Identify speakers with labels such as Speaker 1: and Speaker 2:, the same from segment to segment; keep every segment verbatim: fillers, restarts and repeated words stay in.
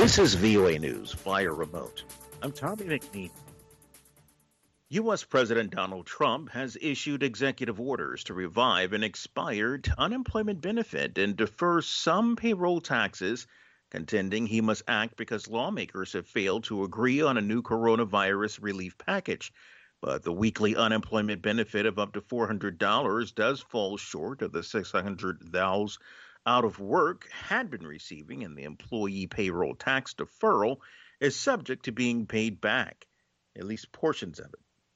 Speaker 1: This is V O A News via remote. I'm Tommy McNeil. U S. President Donald Trump has issued executive orders to revive an expired unemployment benefit and defer some payroll taxes, contending he must act because lawmakers have failed to agree on a new coronavirus relief package. But the weekly unemployment benefit of up to four hundred dollars does fall short of the six hundred thousand out of work had been receiving, and the employee payroll tax deferral is subject to being paid back, at least portions of it.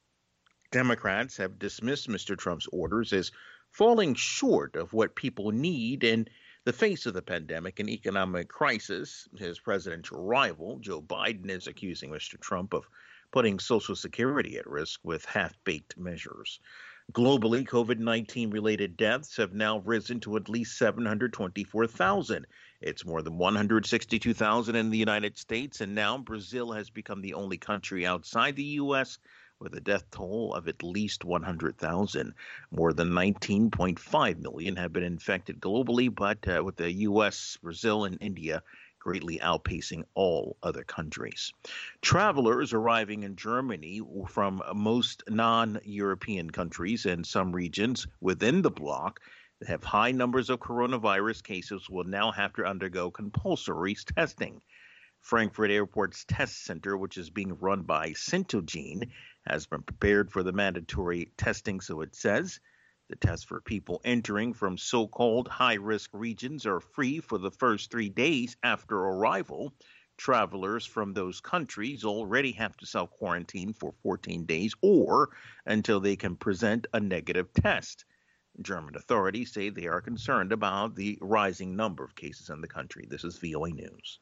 Speaker 1: Democrats have dismissed Mister Trump's orders as falling short of what people need in the face of the pandemic and economic crisis. His presidential rival, Joe Biden, is accusing Mister Trump of putting Social Security at risk with half-baked measures. Globally, COVID nineteen related deaths have now risen to at least seven hundred twenty-four thousand. It's more than one hundred sixty-two thousand in the United States, and now Brazil has become the only country outside the U S with a death toll of at least one hundred thousand. More than nineteen point five million have been infected globally, but uh, with the U S, Brazil, and India greatly outpacing all other countries. Travelers arriving in Germany from most non-European countries and some regions within the bloc that have high numbers of coronavirus cases will now have to undergo compulsory testing. Frankfurt Airport's test center, which is being run by Syntogene, has been prepared for the mandatory testing, so it says. The tests for people entering from so-called high-risk regions are free for the first three days after arrival. Travelers from those countries already have to self-quarantine for fourteen days or until they can present a negative test. German authorities say they are concerned about the rising number of cases in the country. This is V O A News.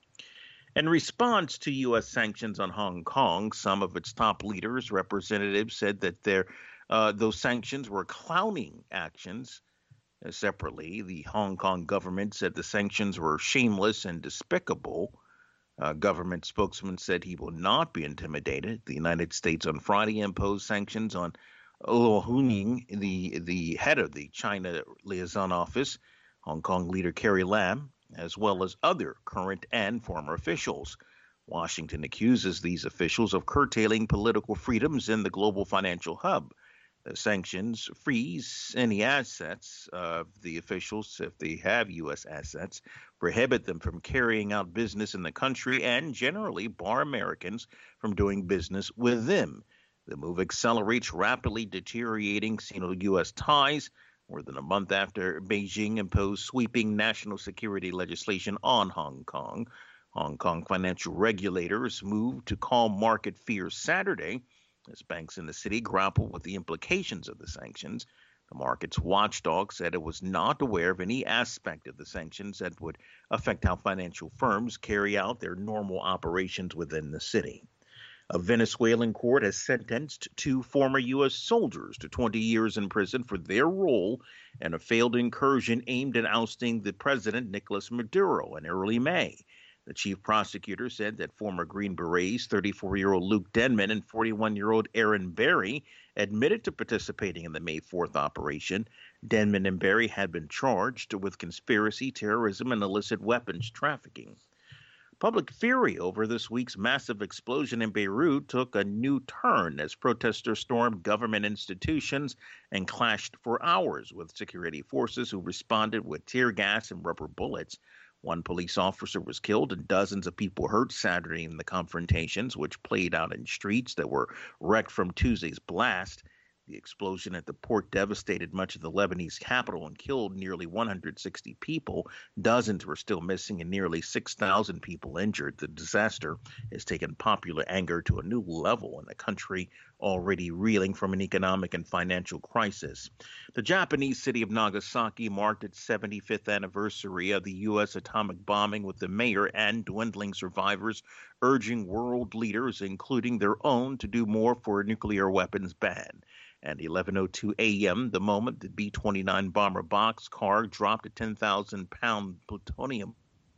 Speaker 1: In response to U S sanctions on Hong Kong, some of its top leaders, representatives, said that their Uh, those sanctions were clowning actions. Uh, separately, the Hong Kong government said the sanctions were shameless and despicable. Uh, government spokesman said he will not be intimidated. The United States on Friday imposed sanctions on Luo Huning, the, the head of the China Liaison Office, Hong Kong leader Carrie Lam, as well as other current and former officials. Washington accuses these officials of curtailing political freedoms in the global financial hub. The sanctions freeze any assets of the officials if they have U S assets, prohibit them from carrying out business in the country, and generally bar Americans from doing business with them. The move accelerates rapidly deteriorating Sino-U S ties more than a month after Beijing imposed sweeping national security legislation on Hong Kong. Hong Kong financial regulators moved to calm market fears Saturday as banks in the city grapple with the implications of the sanctions. The market's watchdog said it was not aware of any aspect of the sanctions that would affect how financial firms carry out their normal operations within the city. A Venezuelan court has sentenced two former U S soldiers to twenty years in prison for their role in a failed incursion aimed at ousting the president, Nicolas Maduro, in early May. The chief prosecutor said that former Green Berets, thirty-four-year-old Luke Denman and forty-one-year-old Aaron Berry, admitted to participating in the May fourth operation. Denman and Berry had been charged with conspiracy, terrorism, and illicit weapons trafficking. Public fury over this week's massive explosion in Beirut took a new turn as protesters stormed government institutions and clashed for hours with security forces who responded with tear gas and rubber bullets. One police officer was killed and dozens of people hurt Saturday in the confrontations, which played out in streets that were wrecked from Tuesday's blast. The explosion at the port devastated much of the Lebanese capital and killed nearly one hundred sixty people. Dozens were still missing and nearly six thousand people injured. The disaster has taken popular anger to a new level in a country already reeling from an economic and financial crisis. The Japanese city of Nagasaki marked its seventy-fifth anniversary of the U S atomic bombing, with the mayor and dwindling survivors urging world leaders, including their own, to do more for a nuclear weapons ban. At eleven oh two a.m., the moment the B twenty-nine bomber boxcar dropped a ten thousand pound plutonium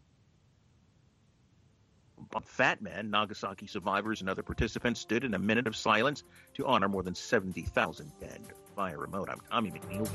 Speaker 1: Fat Man, Nagasaki survivors and other participants stood in a minute of silence to honor more than seventy thousand dead. Via remote, I'm Tommy McNeil.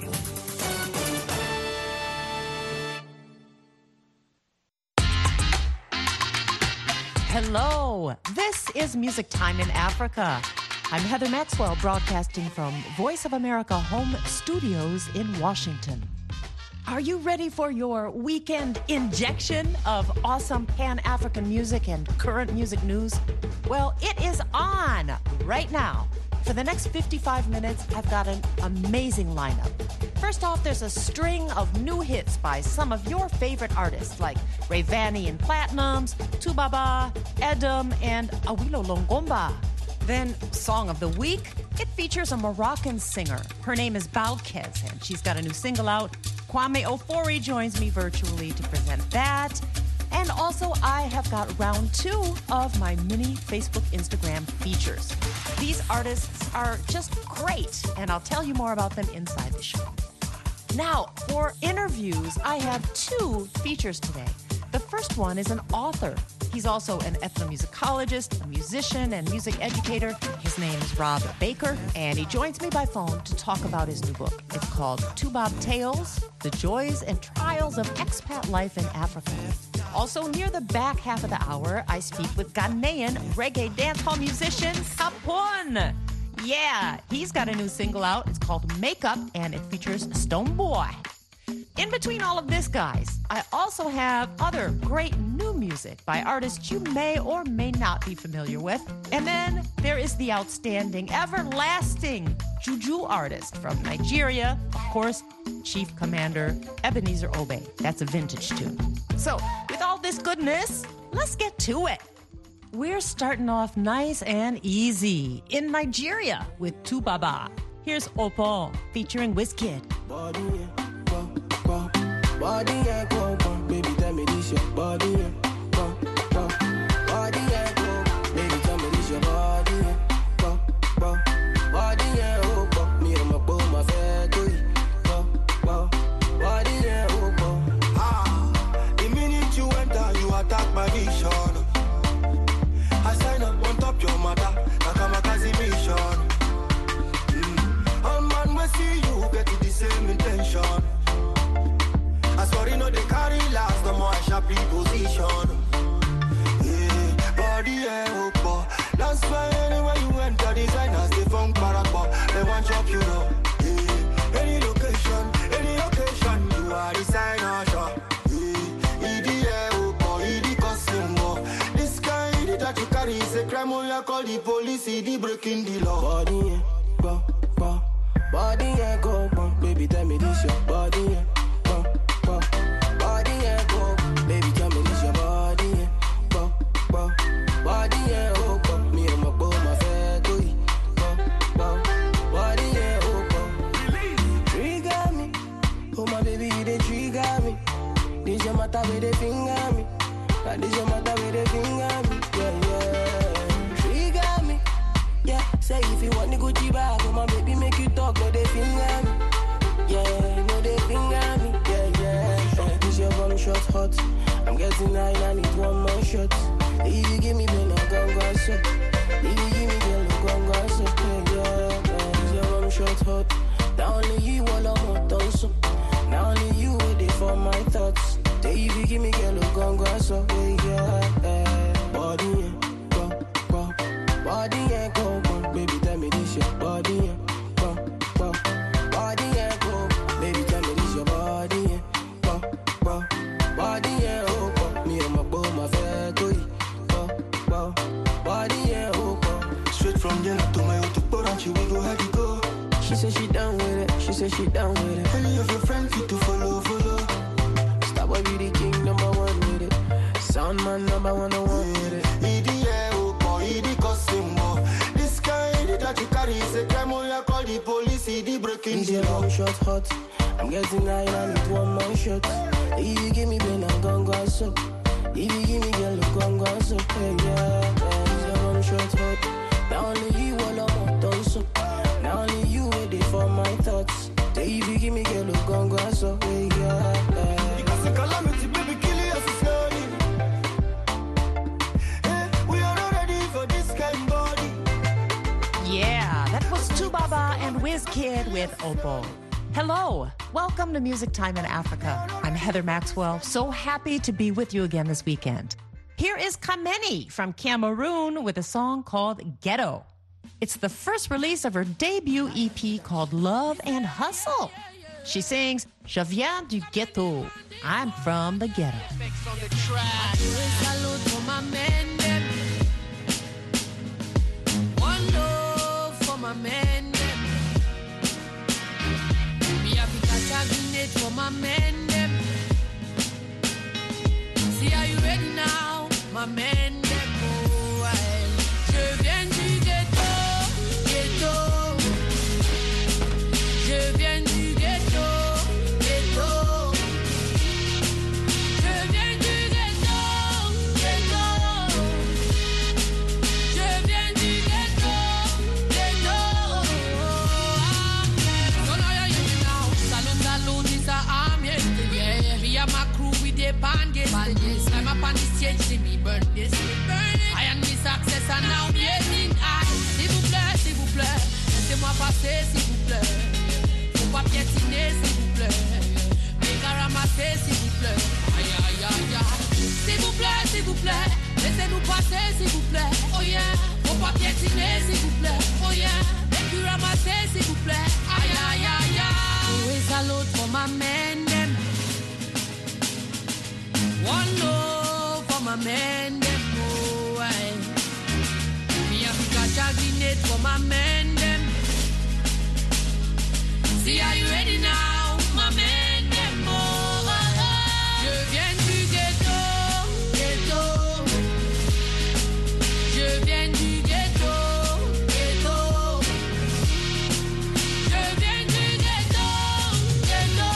Speaker 2: Hello, this is Music Time in Africa. I'm Heather Maxwell, broadcasting from Voice of America home studios in Washington. Are you ready for your weekend injection of awesome Pan-African music and current music news? Well, it is on right now. For the next fifty-five minutes, I've got an amazing lineup. First off, there's a string of new hits by some of your favorite artists like Rayvanny and Platinums, Tubaba, Edom, and Awilo Longomba. Then, Song of the Week. It features a Moroccan singer. Her name is Balkez, and she's got a new single out. Kwame Ofori joins me virtually to present that. And also, I have got round two of my mini Facebook Instagram features. These artists are just great, and I'll tell you more about them inside the show. Now, for interviews, I have two features today. The first one is an author. He's also an ethnomusicologist, a musician, and music educator. His name is Rob Baker, and he joins me by phone to talk about his new book. It's called Tubab Tales, The Joys and Trials of Expat Life in Africa. Also, near the back half of the hour, I speak with Ghanaian reggae dancehall musician Kapun. Yeah, he's got a new single out. It's called Makeup, and it features Stone Boy. In between all of this, guys, I also have other great new music by artists you may or may not be familiar with. And then there is the outstanding, everlasting Juju artist from Nigeria, of course, Chief Commander Ebenezer Obey. That's a vintage tune. So, with all this goodness, let's get to it. We're starting off nice and easy in Nigeria with Tubaba. Here's Opo featuring Wizkid.
Speaker 3: Body, body, yeah, go, go. Baby, tell me this your body, yeah, go, go. Body, yeah, go. Baby, tell me this your body, yeah, go, go. Body, yeah, oh, go. Me and my boy, my fair, go, go, go. Body, yeah, oh, go. Ah, the minute you enter, you attack my vision. I sign up on top your mother, like I'm a Kazi mission. Mm. All man will see you get to the same intention. I sorry, no, they carry last, no more I sharply position. Yeah, body, yeah, oh, that's why anywhere you enter, designers, they found paracord. They want chop you up. Yeah, any location, any location, you are designer shop. Yeah, E D A, oh, E D costume, oh. This guy that you carry is a crime, oh, you call the police, E D breaking the law. Body, yeah, go, go. Body, yeah, go, go. Baby, tell me this your body, yeah. Body, yeah, go. Baby, tell me this your body, yeah. Go, go. Body, yeah, oh, go. Me and my boy, my fair, go, go, go. Body, yeah, oh, go. Trigger me. Oh, my baby, they trigger me. This your matter with the finger me. Now this your matter with the finger me. Yeah, yeah. Trigger me. Yeah, say if you want the Gucci bag, oh, my baby, make you talk, no, they finger me. Yeah, no, they finger me. Your one shot hot. I'm getting high, I need one more shot. If you give me ben, I'm gon' go so. If you give me girl, I'm gon' go so. Yeah, yeah, your one shot hot. Not only you, all I'm hot also. Not only you, wait it for my thoughts. If you give me girl, I'm gon' go so. Yeah, yeah, body, yeah, go, go. Body, yeah, go, go. Baby, tell me this your body, yeah, go, go. Body, yeah, go. Baby, tell me this your body, yeah. Body, yeah, oh, go. Me and my boy, my fair, go, go, go. Body, yeah, oh, go. Straight from Jena to my auto, but she will go ahead to go. She said she down with it, she said she down with it. Any of your friends fit to follow, follow. Stop, I be the king, number one with it. Sound man, number one, no one with it. E D A, oh, boy, E D costume, oh. This guy that you carry is a crime, oh, you call the police, E D breaking the law. Shot hot, I'm getting high, I need one more shot. If you give me ben, I'm gon' go so. If you give me girl, I'm gon' go so. Hey, yeah, yeah, your one shot hot. Not only you, all I'm hot also. Not only you, wait for my thoughts. If you give me girl, I'm gon' go so. Hey, yeah, yeah. Because the calamity, baby, kill you as a slowly. Hey, we are not ready for this kind of body.
Speaker 2: Yeah, that was Tubaba and Wizkid with Opo. Hello, welcome to Music Time in Africa. I'm Heather Maxwell, so happy to be with you again this weekend. Here is Kameni from Cameroon with a song called Ghetto. It's the first release of her debut E P called Love and Hustle. She sings, Je viens du ghetto. I'm from the ghetto.
Speaker 4: One love for my men. Me have to catch a grenade for my men. See, are you ready now, my men? Je viens du ghetto, ghetto. Je viens du ghetto, ghetto. Je viens du ghetto, ghetto. Je viens du ghetto, ghetto. So now you hear me now. Salute, salute, this a arm, yeah. Me and my crew, we depend this. I'm up on the stage, see me burn this. I am the success and now me in I. S'il vous plaît, s'il vous plaît, laissez-moi passer, s'il vous plaît. Faut pas piétiner, s'il vous plaît. Mais qu'à ramasser, s'il vous plaît. Aïe, aïe, aïe, aïe. S'il vous plaît, s'il vous plaît, laissez-nous passer, s'il vous plaît. Oh yeah, faut pas piétiner, s'il vous plaît. Oh yeah, et puis ramasser, s'il vous plaît. Aïe, aïe, aïe, aïe. Always salute for my men, them. One love for my men, them. Oh, aye. Me have to catch a grenade for my men, them. See, are you ready now, my men, them? Oh, oh, oh. Je viens du ghetto, ghetto. Je viens du ghetto, ghetto. Je viens du ghetto, ghetto.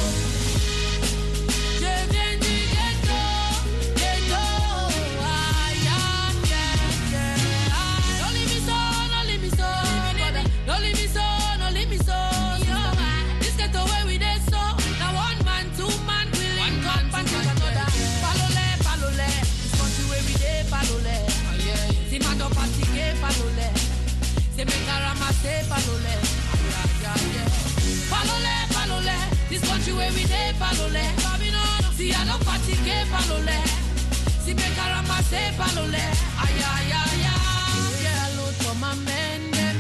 Speaker 4: Je viens du ghetto, ghetto. Aïe, aïe, yeah, yeah. Don't leave me so, don't leave me so, brother. Don't leave me so, don't leave me so, yeah. This ghetto where we dey so. Now one man, two man, we link up and take another. Palole, palole. This country where we dey, palole. Si man don't fatigue, palole. Se me caramase, palole. Aïe, aïe, yeah. Palole, palole. This country where we dey, palole. Si I don't fatigue, palole. Si me caramase, palole. Aïe, aïe, aïe, aïe. Yeah, load for my men, them.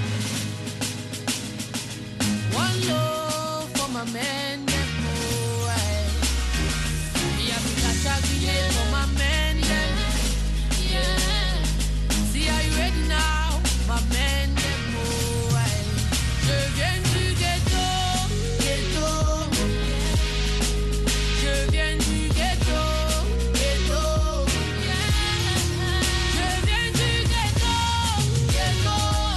Speaker 4: One love for my men, them. Oh, aye. Me have to catch a grenade for my men, them. Yeah. See, are you ready now, my men, them. Oh, aye. Je viens du ghetto, ghetto. Je viens du ghetto, ghetto. Je viens du ghetto, ghetto.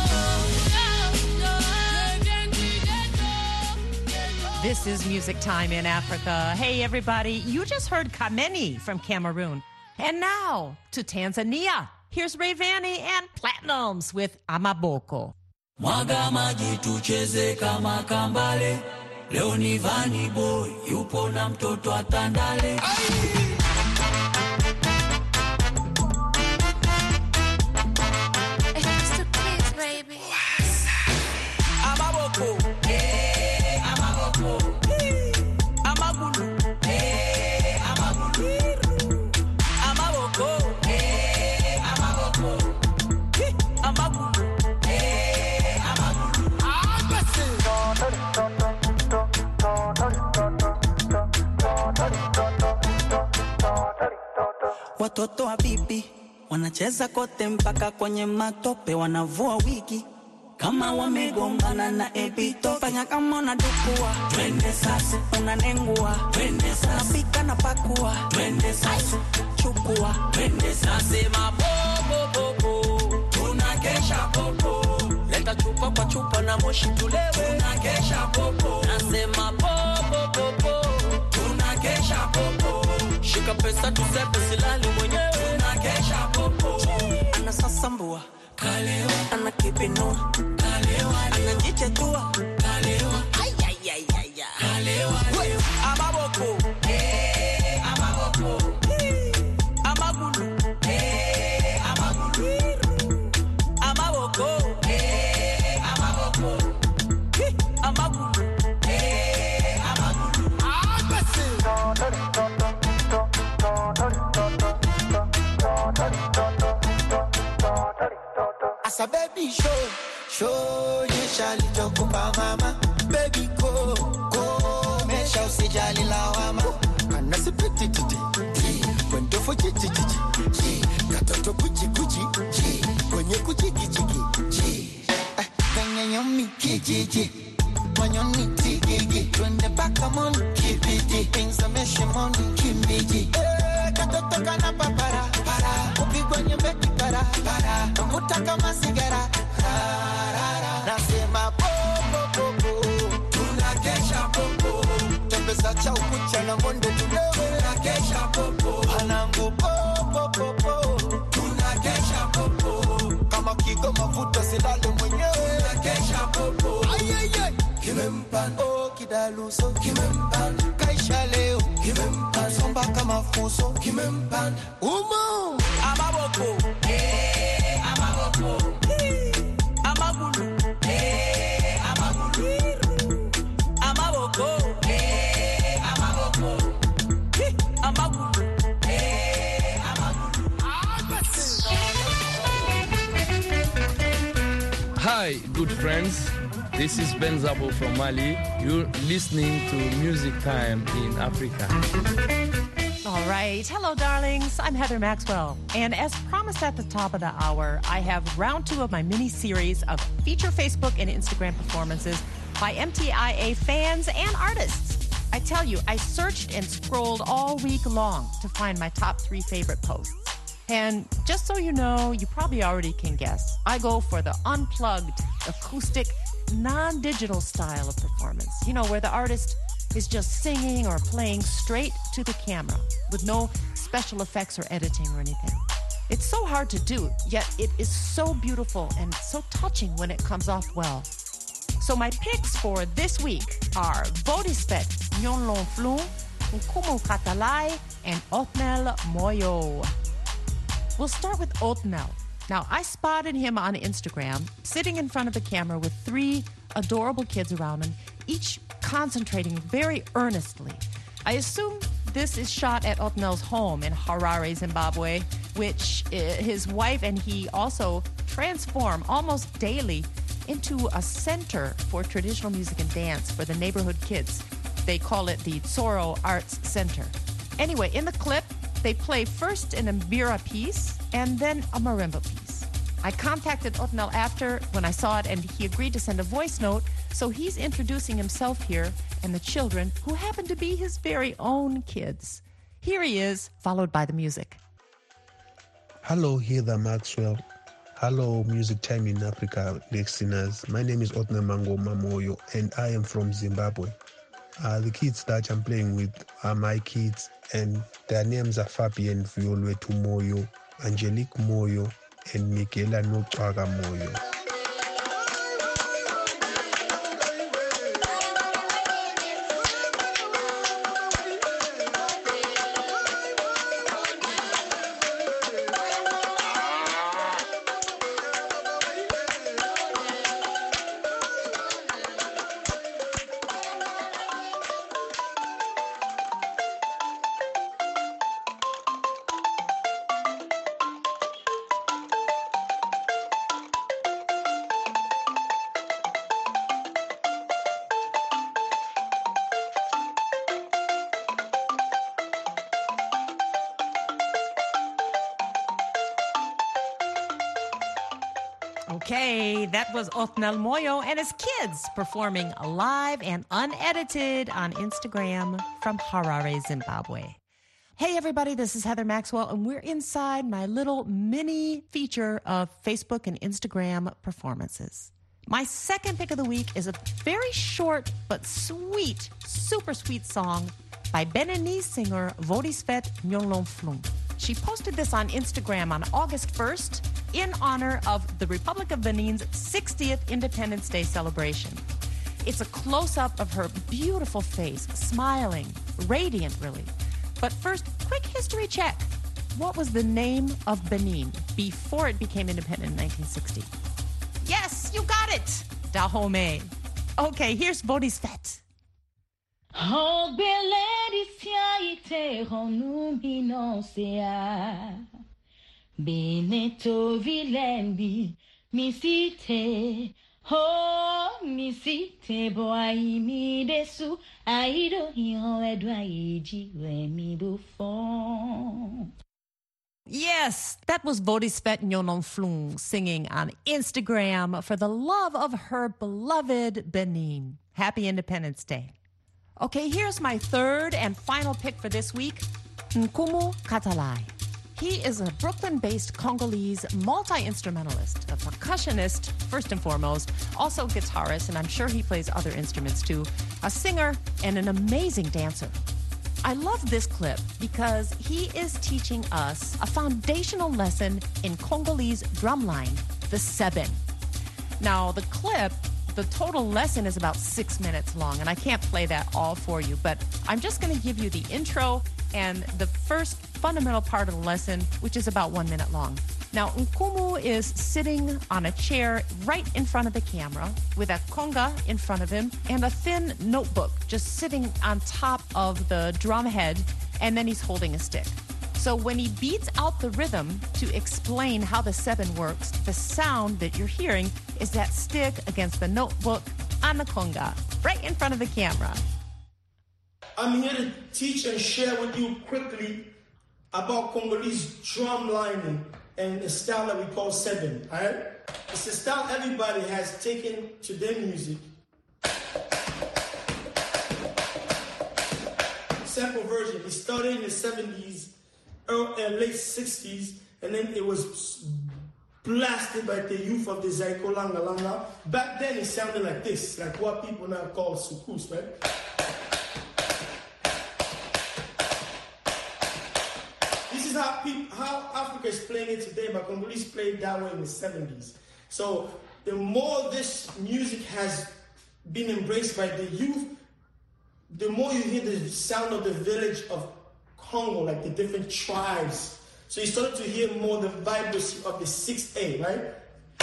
Speaker 4: Je viens du ghetto, ghetto.
Speaker 2: This is Music Time in Africa. Hey, everybody, you just heard Kameni from Cameroon. And now to Tanzania. Here's Rayvanny and Platinums with Amaboko.
Speaker 5: Mwaga maji tucheze kama kambale. Leo ni Vanny Boy, yupo na mtoto atandale.
Speaker 4: It's the kids, baby.
Speaker 5: Amaboko, eh, Amaboko. Amagulu, eh, Amagulu. Amaboko, eh, Amaboko. Amagulu, eh, Amagulu.
Speaker 6: Watoto wa bibi wanacheza kote mpaka kwenye matope, wanavua wigi kama wamegombana na ebito. Fanya kama unadukua,
Speaker 5: Twende sasa,
Speaker 6: unanengua,
Speaker 5: twende sasa,
Speaker 6: napika na pakua,
Speaker 5: twende sasa,
Speaker 6: chukua.
Speaker 5: twende sasa. Sema bobo bobo, tunakesha popo.
Speaker 6: Leta chupa kwa chupa na moshi tulewe,
Speaker 5: Tunakesha popo,
Speaker 6: nasema popo popo.
Speaker 5: tunakesha popo,
Speaker 6: Shika pesa tusepe silali mwenyewe,
Speaker 5: tunakesha popo.
Speaker 6: anasasambua,
Speaker 5: Kalewa,
Speaker 6: ana kipinua,
Speaker 5: kalewa,
Speaker 6: anajichetua.
Speaker 5: kalewa,
Speaker 6: Ay, ay, ay, ay, ay.
Speaker 5: kalewa.
Speaker 6: Amaboko,
Speaker 5: Eh, Amaboko,
Speaker 6: amagulu,
Speaker 5: eh, Amagulu,
Speaker 6: amaboko,
Speaker 5: eh, Amaboko,
Speaker 6: amagulu.
Speaker 5: eh, Amagulu.
Speaker 3: show you shali tokumba mama. Baby go, go, me shall see jali lawama. And that's a pretty titty. When do for chichi chichi. Katoto kuchi kuchi. When you kuchi kichi. When you me kiji. When you need tigigi. When the back of money, keep it. Things are meshing money, keep it. Katoto kana papara. Para. Upi when you make it para. Para. Kamuta kama sigara. Nasema po po po po. Tunakesha po po. Tembeza cha ukucha na monde tulewe. Tunakesha po po. Anangu po po po po. Tunakesha po po. Kama kigo mafuta silale mwenyewe. Tunakesha po po. Ay ay ay. Kimempan oh kidaluso. Kimempan kaisha leo. Kimempan somba kama fuso. Kimempan umo. Amaboko. Eh amaboko. Amabulu. Eh amabulu. Amaboko. Eh amaboko. Amabulu. Eh amabulu.
Speaker 7: Hi, good friends. This is Ben Zabo from Mali. You're listening to Music Time in Africa.
Speaker 2: All right. Hello, darlings. I'm Heather Maxwell. And as promised at the top of the hour, I have round two of my mini-series of feature Facebook and Instagram performances by M T I A fans and artists. I tell you, I searched and scrolled all week long to find my top three favorite posts. And just so you know, you probably already can guess, I go for the unplugged, acoustic, non-digital style of performance. You know, where the artist is just singing or playing straight to the camera with no special effects or editing or anything. It's so hard to do, yet it is so beautiful and so touching when it comes off well. So my picks for this week are Vodisfet Nyonlon Flon, Nkumu Katalai, and Othniel Moyo. We'll start with Othniel. Now, I spotted him on Instagram, sitting in front of the camera with three adorable kids around him, each concentrating very earnestly. I assume this is shot at Othniel's home in Harare, Zimbabwe, which uh, his wife and he also transform almost daily into a center for traditional music and dance for the neighborhood kids. They call it the Tsoro Arts Center. Anyway, in the clip, they play first an mbira piece and then a marimba piece. I contacted Othniel after when I saw it, and he agreed to send a voice note, so he's introducing himself here and the children, who happen to be his very own kids. Here he is, followed by the music.
Speaker 8: Hello, Heather Maxwell. Hello, Music Time in Africa listeners. My name is Othniel Mango Mamoyo, and I am from Zimbabwe. Uh, the kids that I'm playing with are my kids, and their names are Fabian Violwetu Moyo, Angelique Moyo, and Michaela Notwaga Moyo.
Speaker 2: Okay, that was Othniel Moyo and his kids performing live and unedited on Instagram from Harare, Zimbabwe. Hey everybody, this is Heather Maxwell, and we're inside my little mini feature of Facebook and Instagram performances. My second pick of the week is a very short but sweet, super sweet song by Beninese singer Vodisfet Nyonlon Flon. She posted this on Instagram on August first in honor of the Republic of Benin's sixtieth Independence Day celebration. It's a close-up of her beautiful face, smiling, radiant, really. But first, quick history check. What was the name of Benin before it became independent in nineteen sixty? Yes, you got it! Dahomey. Okay, here's Vodisfet.
Speaker 9: Oh, Beledicia ite honuminosia. Beneto vilembi misite Oh, misi tebo ai mi desu, ai do hiho edwa iji we mi bufon.
Speaker 2: Yes, that was Bodhispet Nyononflung singing on Instagram for the love of her beloved Benin. Happy Independence Day. Okay, here's my third and final pick for this week, Nkumu Katalai. He is a Brooklyn-based Congolese multi-instrumentalist, a percussionist, first and foremost, also guitarist, and I'm sure he plays other instruments too, a singer, and an amazing dancer. I love this clip because he is teaching us a foundational lesson in Congolese drumline, the seben. Now, the clip, the total lesson is about six minutes long, and I can't play that all for you, but I'm just going to give you the intro and the first fundamental part of the lesson, which is about one minute long. Now, Nkumu is sitting on a chair right in front of the camera with a conga in front of him and a thin notebook just sitting on top of the drum head, and then he's holding a stick. So when he beats out the rhythm to explain how the seben works, the sound that you're hearing is that stick against the notebook on the conga, right in front of the camera.
Speaker 10: I'm here to teach and share with you quickly about Congolese drum lining and the style that we call seben, all right? It's a style everybody has taken to their music. Sample version, it started in the seventies, early, uh, late sixties, and then it was blasted by the youth of the Zaiko Langa Langa. Back then it sounded like this, like what people now call soukous, right? This is how people, how Africa is playing it today, but Congolese played that way in the seventies. So the more this music has been embraced by the youth, the more you hear the sound of the village of Congo, like the different tribes. So you started to hear more the vibrancy of the six A, right?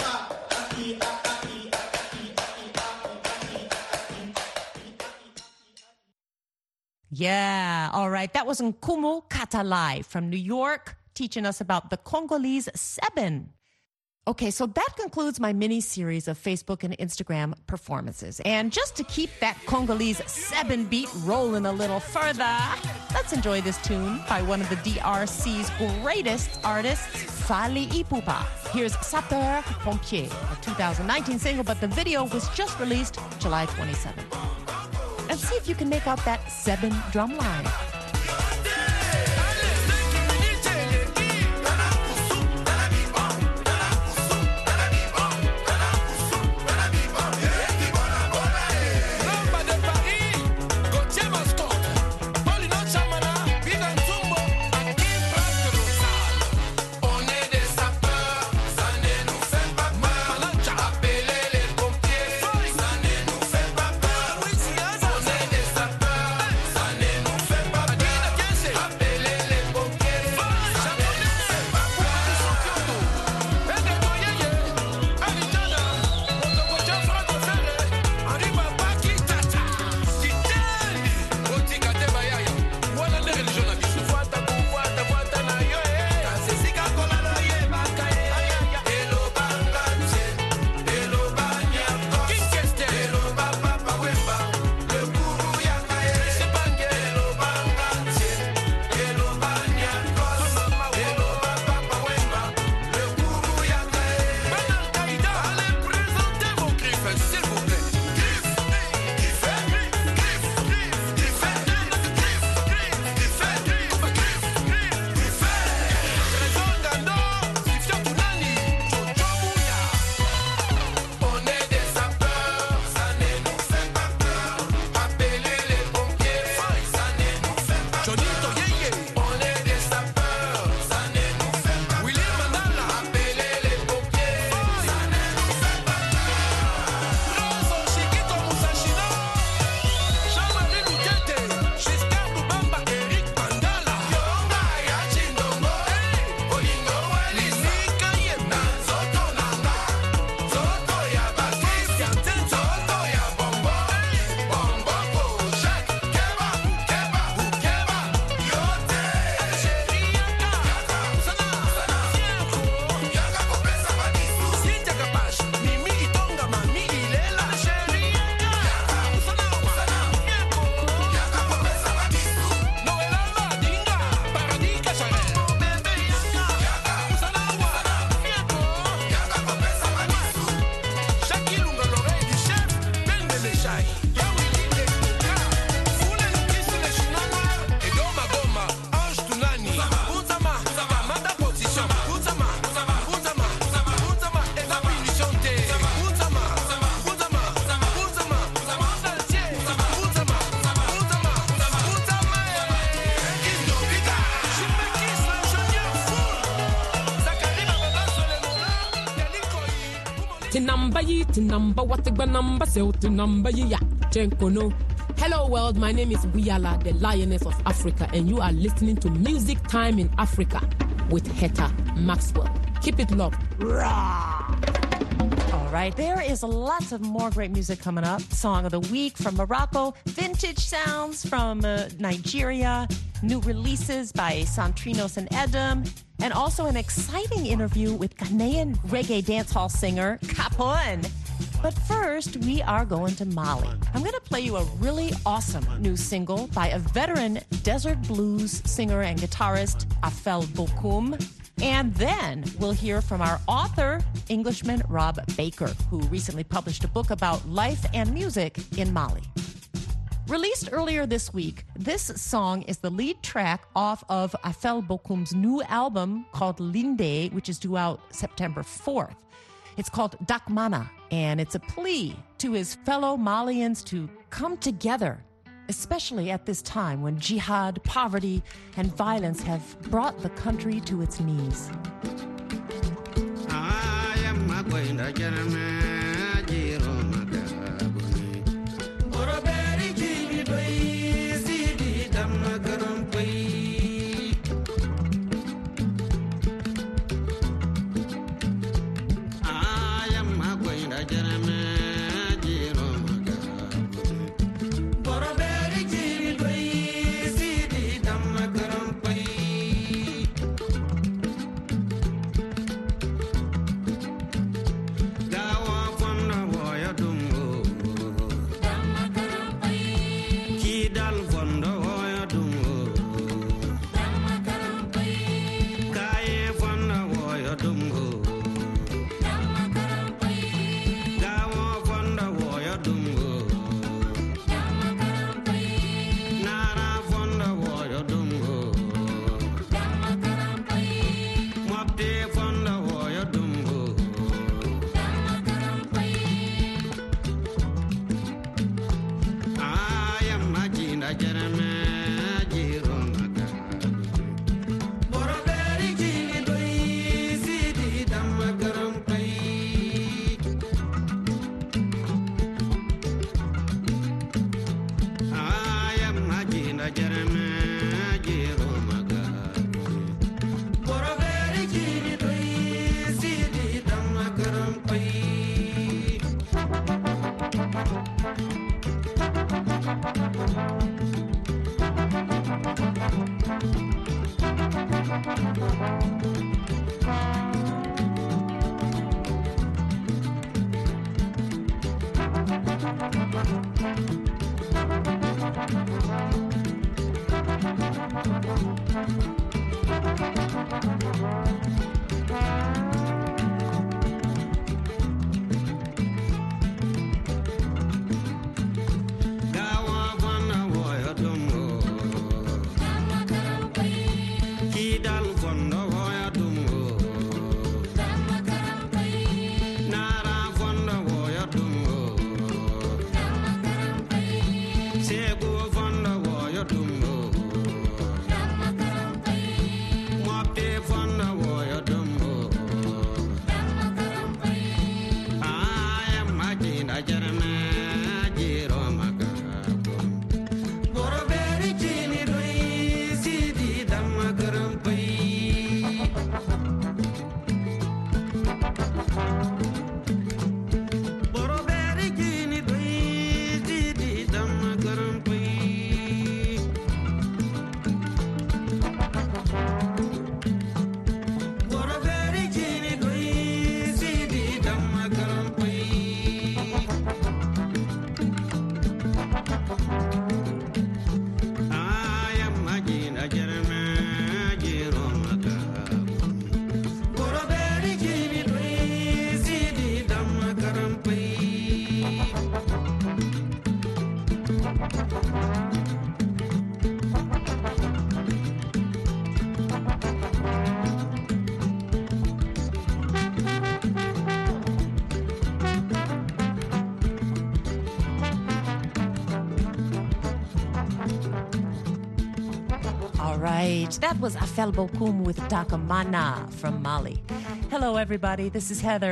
Speaker 2: Yeah, all right. That was Nkumu Katalai from New York, teaching us about the Congolese seben. Okay, so that concludes my mini-series of Facebook and Instagram performances. And just to keep that Congolese seben beat rolling a little further, let's enjoy this tune by one of the D R C's greatest artists, Fally Ipupa. Here's Sapeur Pompier, a two thousand nineteen single, but the video was just released July twenty-seventh. And see if you can make out that seben drum line.
Speaker 11: Fais pas Tinamba yi, tinamba, what the number, so tinamba yi, ya, chenko no. Hello world, my name is Buyala, the Lioness of Africa, and you are listening to Music Time in Africa with Heather Maxwell. Keep it locked. Rah!
Speaker 2: All right, there is lots of more great music coming up. Song of the Week from Morocco, vintage sounds from uh, Nigeria, new releases by Santrinos and Edom, and also an exciting interview with Ghanaian reggae dancehall singer Capone. But first, we are going to Mali. I'm going to play you a really awesome new single by a veteran desert blues singer and guitarist, Afel Bokoum. And then we'll hear from our author, Englishman Rob Baker, who recently published a book about life and music in Mali. Released earlier this week, this song is the lead track off of Afel Bokoum's new album called Linde, which is due out September fourth. It's called Dakmana, and it's a plea to his fellow Malians to come together, especially at this time when jihad, poverty, and violence have brought the country to its knees. Right, that was Afel Bokoum with Dakamana from Mali. Hello, everybody. This is Heather.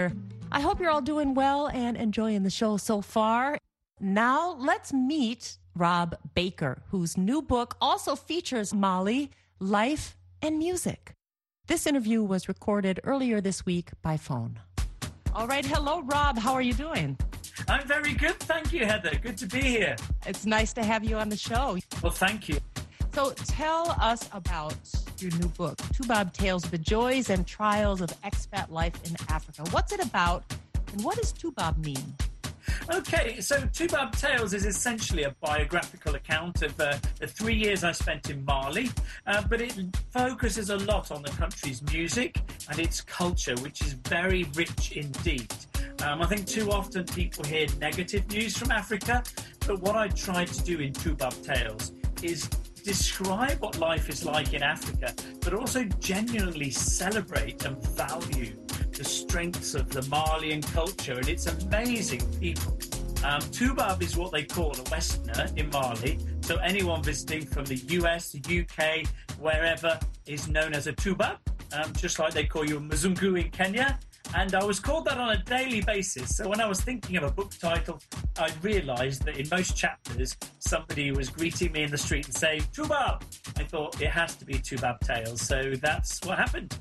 Speaker 2: I hope you're all doing well and enjoying the show so far. Now let's meet Rob Baker, whose new book also features Mali, life, and music. This interview was recorded earlier this week by phone. All right. Hello, Rob. How are you doing?
Speaker 12: I'm very good. Thank you, Heather. Good to be here.
Speaker 2: It's nice to have you on the show.
Speaker 12: Well, thank you.
Speaker 2: So tell us about your new book, Toubab Tales, The Joys and Trials of Expat Life in Africa. What's it about, and what does Toubab mean?
Speaker 12: Okay, so Toubab Tales is essentially a biographical account of uh, the three years I spent in Mali, uh, but it focuses a lot on the country's music and its culture, which is very rich indeed. Um, I think too often people hear negative news from Africa, but what I tried to do in Toubab Tales is describe what life is like in Africa, but also genuinely celebrate and value the strengths of the Malian culture and its amazing people. Um, Toubab is what they call a Westerner in Mali, so anyone visiting from the U S, the U K, wherever is known as a Toubab, um, just like they call you a Mzungu in Kenya. And I was called that on a daily basis. So when I was thinking of a book title, I realised that in most chapters, somebody was greeting me in the street and saying, Toubab! I thought it has to be Toubab Tales. So that's what happened.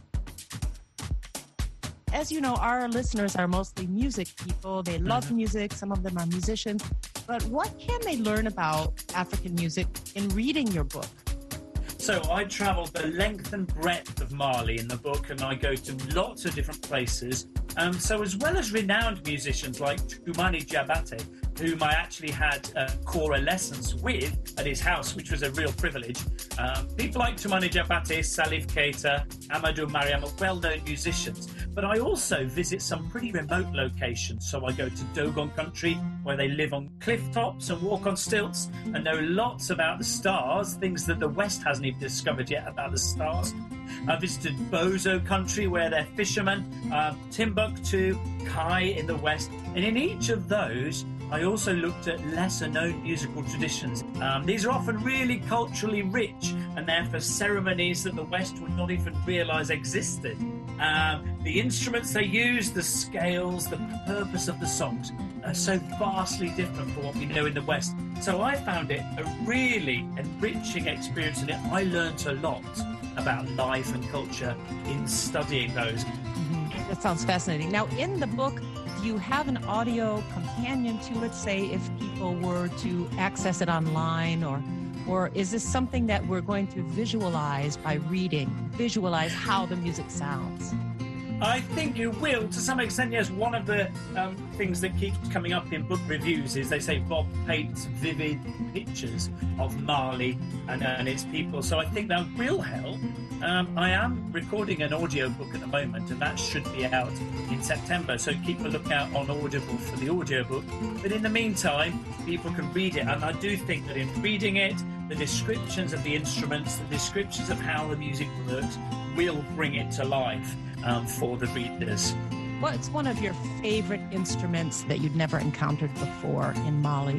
Speaker 2: As you know, our listeners are mostly music people. They love mm-hmm. music. Some of them are musicians. But what can they learn about African music in reading your book?
Speaker 12: So I travelled the length and breadth of Mali in the book, and I go to lots of different places. Um, so as well as renowned musicians like Toumani Diabaté, whom I actually had uh, kora lessons with at his house, which was a real privilege. Um, people like Toumani Diabaté, Salif Keita, Amadou Mariam are well-known musicians. But I also visit some pretty remote locations. So I go to Dogon country, where they live on cliff tops and walk on stilts and know lots about the stars, things that the West hasn't even discovered yet about the stars. I visited Bozo country, where they're fishermen, uh, Timbuktu, Kai in the West. And in each of those, I also looked at lesser-known musical traditions. Um, these are often really culturally rich and therefore ceremonies that the West would not even realise existed. Um, the instruments they use, the scales, the purpose of the songs are so vastly different from what we know in the West. So I found it a really enriching experience, and I learnt a lot about life and culture in studying those.
Speaker 2: Mm-hmm. That sounds fascinating. Now, in the book, do you have an audio companion to it, say, if people were to access it online, or or is this something that we're going to visualize by reading, visualize how the music sounds?
Speaker 12: I think you will, to some extent, yes. One of the um, things that keeps coming up in book reviews is they say Bob paints vivid pictures of Mali and, uh, and its people. So I think that will help. Um, I am recording an audio book at the moment, and that should be out in September. So keep a lookout on Audible for the audio book. But in the meantime, people can read it. And I do think that in reading it, the descriptions of the instruments, the descriptions of how the music works, will bring it to life um, for the readers.
Speaker 2: What's one of your favorite instruments that you'd never encountered before in Mali?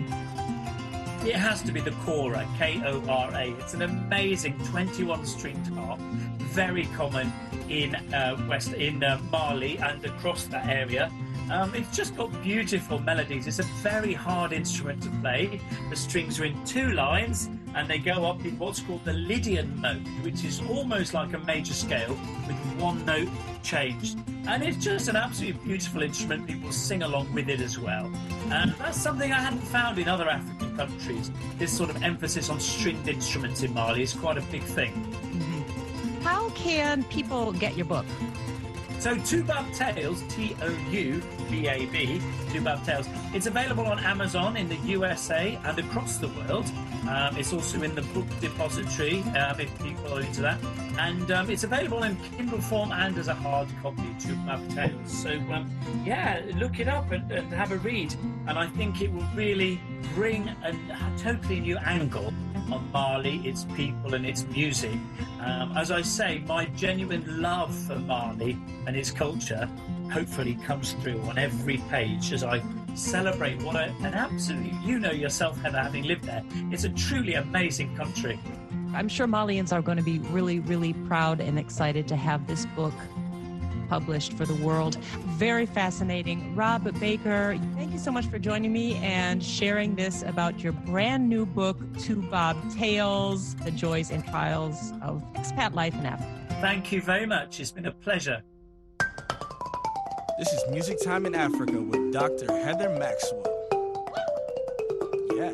Speaker 12: It has to be the kora, K O R A. It's an amazing twenty-one stringed harp, very common in uh, West in uh, Mali and across that area. Um, it's just got beautiful melodies. It's a very hard instrument to play. The strings are in two lines, and they go up in what's called the Lydian note, which is almost like a major scale with one note changed. And it's just an absolutely beautiful instrument. People sing along with it as well. And that's something I hadn't found in other African countries. This sort of emphasis on stringed instruments in Mali is quite a big thing.
Speaker 2: Mm-hmm. How can people get your book?
Speaker 12: So Toubab Tales, T O U B A B, Toubab Tales. It's available on Amazon in the U S A and across the world. Um, it's also in the book depository, um, if people are into that. And um, it's available in Kindle form and as a hard copy, Toubab Tales. So, um, yeah, look it up and, and have a read. And I think it will really bring a, a totally new angle on Mali, its people and its music. Um, as I say, my genuine love for Mali and its culture hopefully comes through on every page as I celebrate what a, an absolutely, you know yourself, Heather, having lived there, it's a truly amazing country.
Speaker 2: I'm sure Malians are going to be really, really proud and excited to have this book published for the world. Very fascinating. Rob Baker, thank you so much for joining me and sharing this about your brand new book, To Bob Tales, The Joys and Trials of Expat Life in Africa.
Speaker 12: Thank you very much. It's been a pleasure.
Speaker 13: This is Music Time in Africa with Doctor Heather Maxwell. Yeah.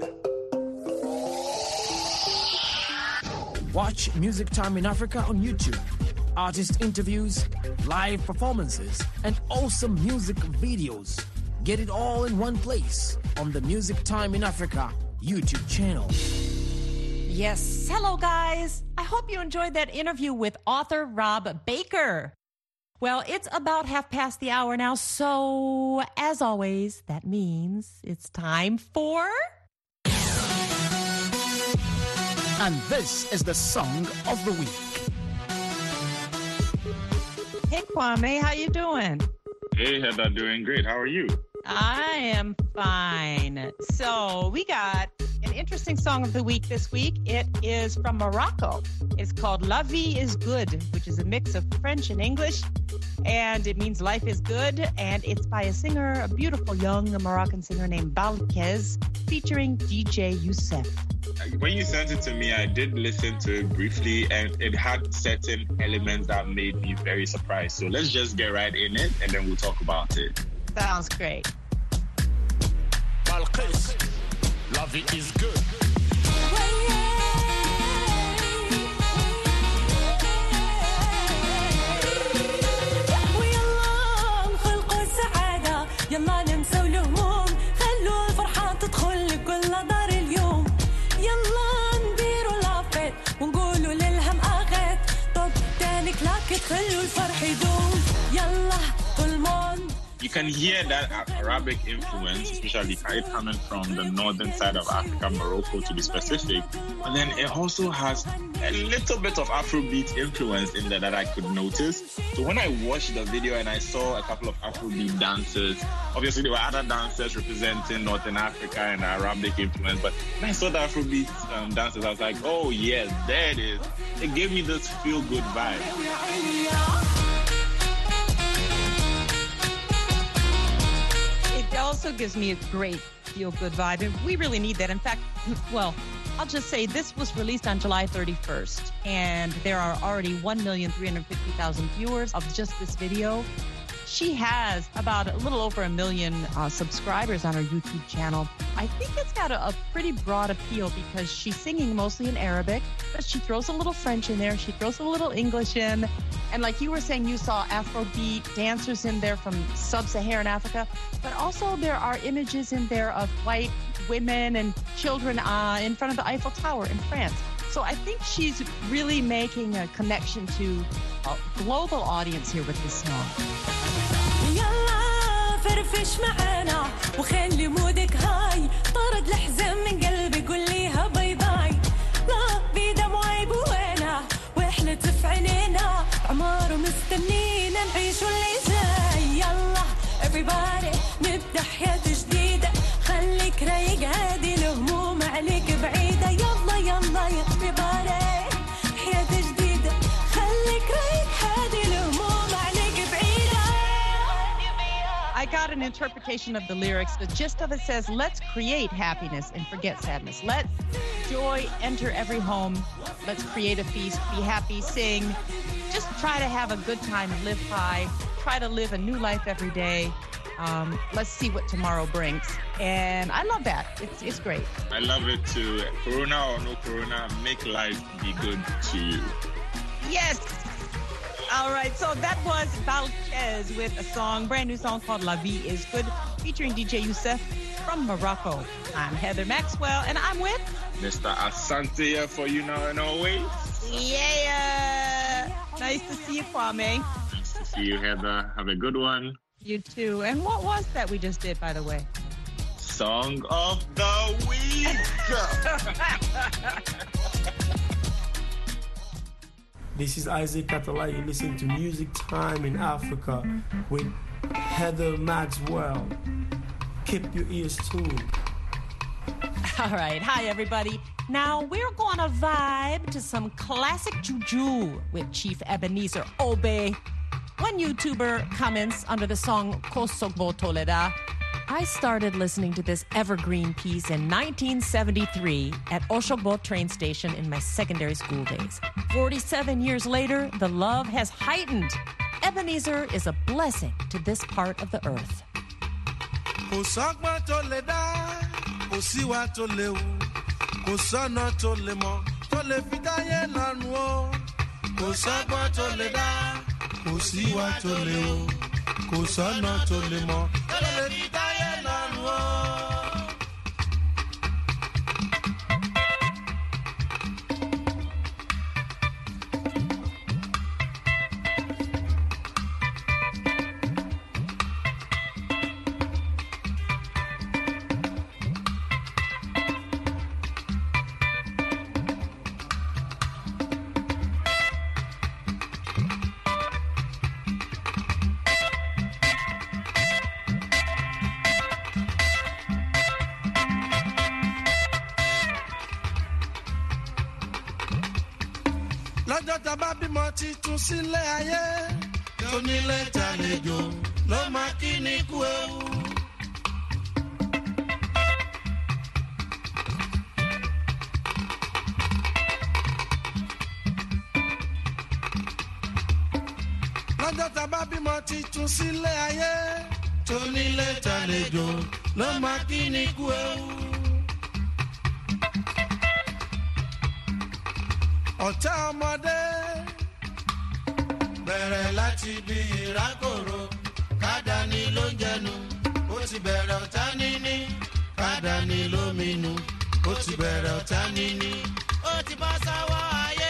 Speaker 14: Watch Music Time in Africa on YouTube. Artist interviews, live performances, and awesome music videos. Get it all in one place on the Music Time in Africa YouTube channel.
Speaker 2: Yes. Hello, guys. I hope you enjoyed that interview with author Rob Baker. Well, it's about half past the hour now, so as always, that means it's time for...
Speaker 14: And this is the song of the week.
Speaker 2: Hey, Kwame, how you doing?
Speaker 15: Hey, Heather, doing great. How are you?
Speaker 2: I am fine. So we got an interesting song of the week this week. It is from Morocco. It's called La Vie is Good, which is a mix of French and English. And it means life is good. And it's by a singer, a beautiful young Moroccan singer named Balkez, featuring D J Youssef.
Speaker 15: When you sent it to me, I did listen to it briefly, and it had certain elements that made me very surprised. So let's just get right in it, and then we'll talk about it.
Speaker 2: Sounds great.
Speaker 14: Balkez, La Vie is Good.
Speaker 16: يلا ننسى الهموم خلوا الفرحة تدخل لكل دار اليوم يلا نديروا لافيت ونقولوا للهم اغيت طب تاني كلاك تخلوا الفرح يدوم يلا كل موند.
Speaker 15: You can hear that Arabic influence, especially it coming from the northern side of Africa, Morocco to be specific. But then it also has a little bit of Afrobeat influence in there that I could notice. So when I watched the video and I saw a couple of Afrobeat dancers, obviously there were other dancers representing Northern Africa and Arabic influence. But when I saw the Afrobeat um, dancers, I was like, oh yes, there it is. It gave me this feel-good vibe.
Speaker 2: It also gives me a great feel-good vibe, and we really need that. In fact, well, I'll just say this was released on July thirty-first, and there are already one million three hundred fifty thousand viewers of just this video. She has about a little over a million uh, subscribers on her YouTube channel. I think it's got a, a pretty broad appeal because she's singing mostly in Arabic, but she throws a little French in there. She throws a little English in. And like you were saying, you saw Afrobeat dancers in there from sub-Saharan Africa, but also there are images in there of white women and children uh, in front of the Eiffel Tower in France. So I think she's really making a connection to a global audience here with this song.
Speaker 16: يلا فرفش معانا وخلي مودك هاي طرد الحزن من قلبي قول ليها باي باي لا بيدا معيب وانا واحنا في عينينا عمار ومستنينا نعيش اللي جاي يلا everybody نبدا حياة جديدة خليك رايق هادي الهموم عليك بعيدة يلا يلا يا everybody حياة جديدة خليك رايق هادي الهموم عليك بعيدة.
Speaker 2: I got an interpretation of the lyrics. The gist of it says, let's create happiness and forget sadness. Let joy enter every home. Let's create a feast, be happy, sing. Just try to have a good time and live high. Try to live a new life every day. Um, let's see what tomorrow brings. And I love that. It's it's great.
Speaker 15: I love it too. Corona or no Corona, make life be good to you.
Speaker 2: Yes. All right, so that was Balkez with a song, brand new song called La Vie is Good, featuring D J Youssef from Morocco. I'm Heather Maxwell, and I'm with
Speaker 15: Mister Asante here for you now and always.
Speaker 2: Yeah. Nice to see you, Kwame.
Speaker 15: Nice to see you, Heather. Have a good one.
Speaker 2: You too. And what was that we just did, by the way?
Speaker 15: Song of the Week.
Speaker 10: This is Isaac Catala. You listen to Music Time in Africa with Heather Maxwell. Keep your ears tuned.
Speaker 2: All right. Hi, everybody. Now we're going to vibe to some classic juju with Chief Ebenezer Obey. One YouTuber comments under the song Kosogbo Toleda, I started listening to this evergreen piece in nineteen seventy-three at Oshogbo train station in my secondary school days. forty-seven years later, the love has heightened. Ebenezer is a blessing to this part of the earth.
Speaker 17: Kosogbo Toleda, Kosiwa Tolewu, Kosono Tolemo, Tolefidaye Lanwo. Kosogbo Toleda, Kosiwa Tolewu, Kosono Tolemo, Tolefidaye Lanwo. Lọ́jọ́ tá bá bímọ titun sílé ayé tó nílé jàlejò ló máa kí ní kú ewu. Lọ́jọ́ tá bá bímọ titun sílé ayé tó nílé jàlejò ló máa kí ní kú ewu. Ọ̀tá ọmọdé bẹ̀rẹ̀ láti bí ìrákòrò kádàní ló ń jẹnu ó ti bẹ̀rẹ̀ ọ̀tá níní kádàní ló minú ó ti bẹ̀rẹ̀ ọ̀tá níní ó ti bọ́ sọ́wọ́ ayé.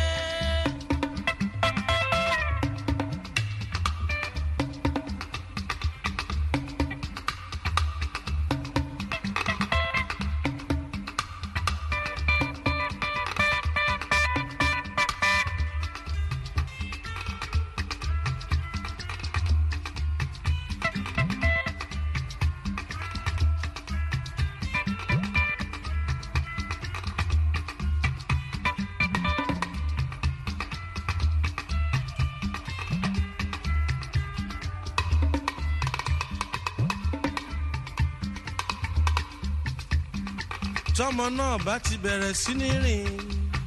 Speaker 17: Tọ́mọ náà bá ti bẹ̀rẹ̀ sí ní rìn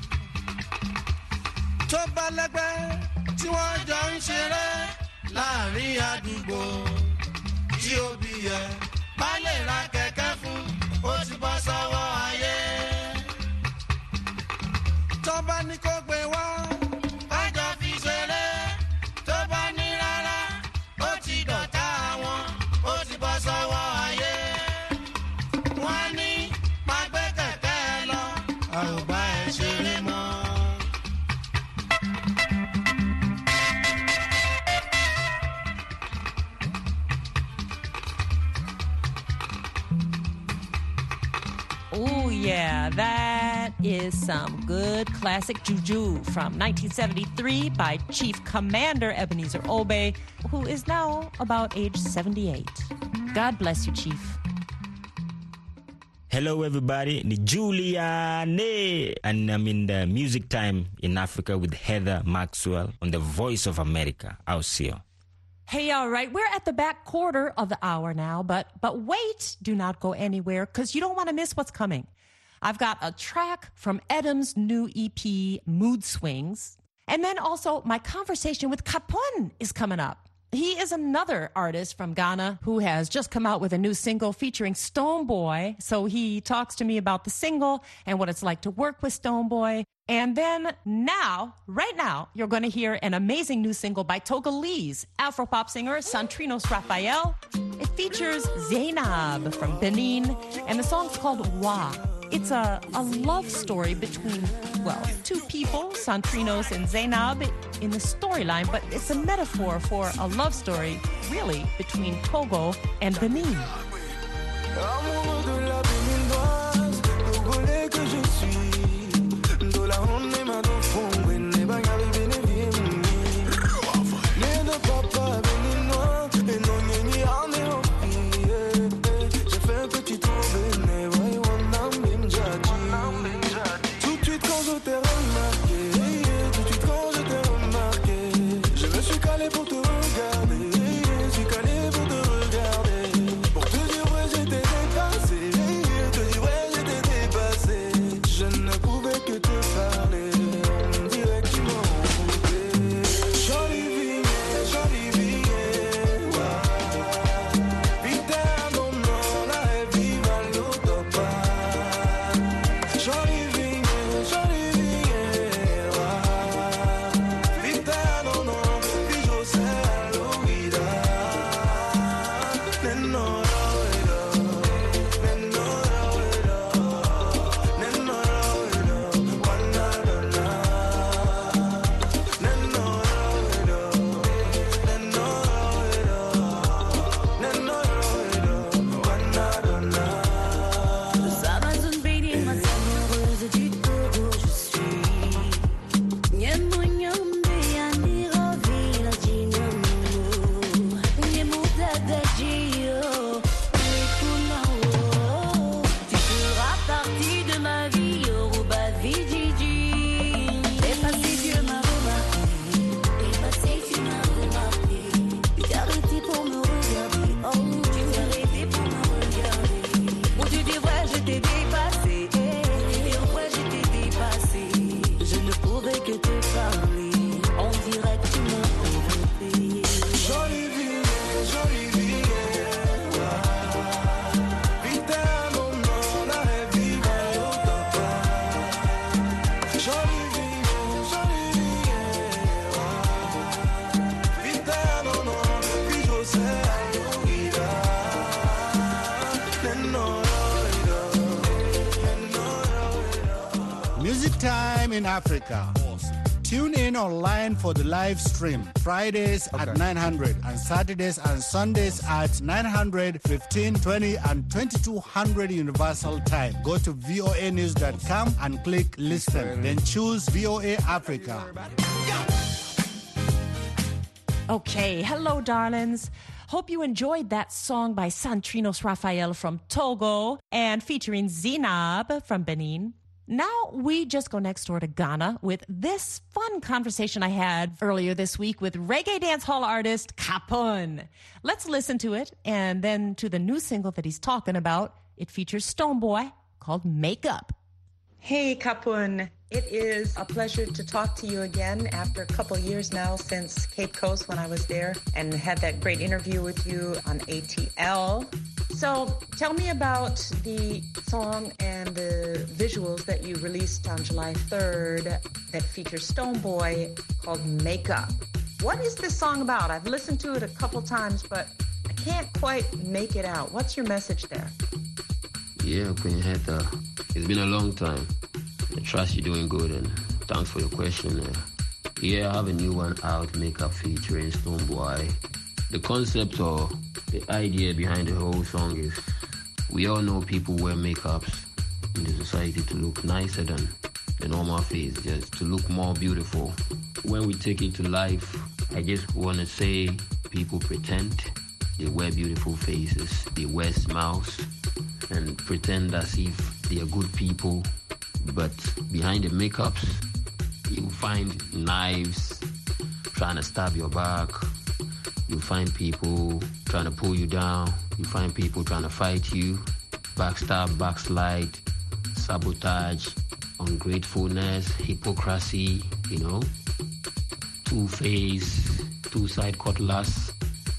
Speaker 17: tó bá lẹ́gbẹ́ tí wọ́n jọ ń ṣeré láàrin àdúgbò tí òbí yẹ bá lè ra kẹ̀kẹ́ fún ó ti bọ́ sọ́wọ́ ayé. Tó bá ní kó gbé wá á jọ fi ṣeré tó bá ní rárá ó ti dọ̀tá wọn ó ti bọ́ sọ́wọ́ ayé. Wọ́n ní a ò bá ẹ ṣeré mọ́.
Speaker 2: Oh yeah, that is some good classic juju from nineteen seventy-three by Chief Commander Ebenezer Obey, who is now about age seventy-eight. God bless you, Chief.
Speaker 18: Hello everybody, ni Juliane, and I'm in the Music Time in Africa with Heather Maxwell on the Voice of America. I'll see you.
Speaker 2: Hey, all right, we're at the back quarter of the hour now, but but wait, do not go anywhere, because you don't want to miss what's coming. I've got a track from Edam's new E P, Mood Swings, and then also my conversation with Kapun is coming up. He is another artist from Ghana who has just come out with a new single featuring Stonebwoy. So he talks to me about the single and what it's like to work with Stonebwoy. And then now, right now, you're going to hear an amazing new single by Togolese Afropop singer Santrinos Raphael. It features Zainab from Benin, and the song's called Wa. It's a, a love story between, well, two people, Santrinos and Zainab, in the storyline, but it's a metaphor for a love story, really, between Togo and Benin.
Speaker 3: Pour te
Speaker 19: Time in Africa. Awesome. Tune in online for the live stream. Fridays okay. at nine hundred and Saturdays and Sundays at nine hundred, fifteen, twenty and twenty-two hundred Universal Time. Go to V O A news dot com and click listen. Then choose V O A Africa.
Speaker 2: Okay, hello darlings. Hope you enjoyed that song by Santrinos Raphael from Togo and featuring Zinab from Benin. Now we just go next door to Ghana with this fun conversation I had earlier this week with reggae dancehall artist Capone. Let's listen to it and then to the new single that he's talking about. It features Stonebwoy called Make Up.
Speaker 20: Hey Capone, it is a pleasure to talk to you again after a couple years now since Cape Coast when I was there and had that great interview with you on A T L. So tell me about the song and the visuals that you released on July third that features Stonebwoy called Make Up. What is this song about? I've listened to it a couple times, but I can't quite make it out. What's your message there?
Speaker 21: Yeah, Queen Heather, it's been a long time. I trust you're doing good and thanks for your question. Uh, yeah, I have a new one out, Make Up featuring Stonebwoy. The concept or the idea behind the whole song is we all know people wear makeups in the society to look nicer than the normal face, just to look more beautiful. When we take it to life, I just want to say people pretend they wear beautiful faces, they wear smiles, and pretend as if they are good people, but behind the makeups, you find knives trying to stab your back, you find people trying to pull you down, you find people trying to fight you, backstab, backslide, sabotage, ungratefulness, hypocrisy, you know, two-face, two-side cutlass.